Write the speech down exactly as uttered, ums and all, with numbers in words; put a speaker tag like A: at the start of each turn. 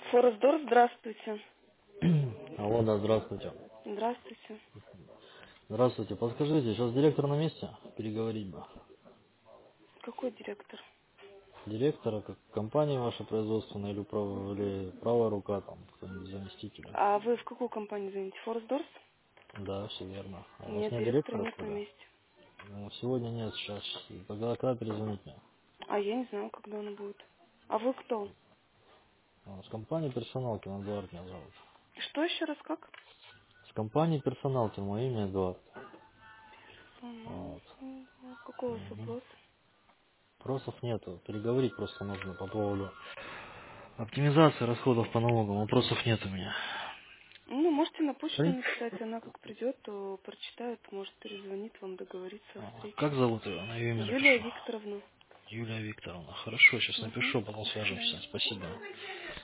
A: Форсдор, здравствуйте.
B: Алло, да, здравствуйте.
A: Здравствуйте.
B: Здравствуйте. Подскажите, сейчас директор на месте? Переговорить бы.
A: Какой директор?
B: Директора, как компания ваша производственная или, прав- или правая рука, там, кто-нибудь заместителя?
A: А вы в какую компанию звоните? Форсдорс?
B: Да, все верно. А у вас
A: Нет,
B: нет
A: директора
B: директора,
A: нет
B: что
A: на
B: ли?
A: месте.
B: Ну, сегодня нет, сейчас. Когда, когда перезвонить мне?
A: А я не знаю, когда он будет. А вы кто?
B: А, С компании персоналки, Эдуард меня зовут.
A: Что еще раз как?
B: С компании персоналки, мое имя Эдуард.
A: Персонал.
B: Вот.
A: Какой у вас
B: Мгм.
A: вопрос?
B: Вопросов нету. Переговорить просто нужно по поводу оптимизации расходов по налогам. Вопросов нет у меня.
A: Ну, можете на почту
B: При-
A: написать, она как придет, то прочитает, может перезвонит вам, договориться о
B: А,
A: встрече.
B: Как зовут ее? На ее имя
A: Юлия
B: напишу.
A: Викторовна.
B: Юлия Викторовна. Хорошо, сейчас
A: Угу.
B: напишу, потом
A: До свидания.
B: свяжемся. Спасибо.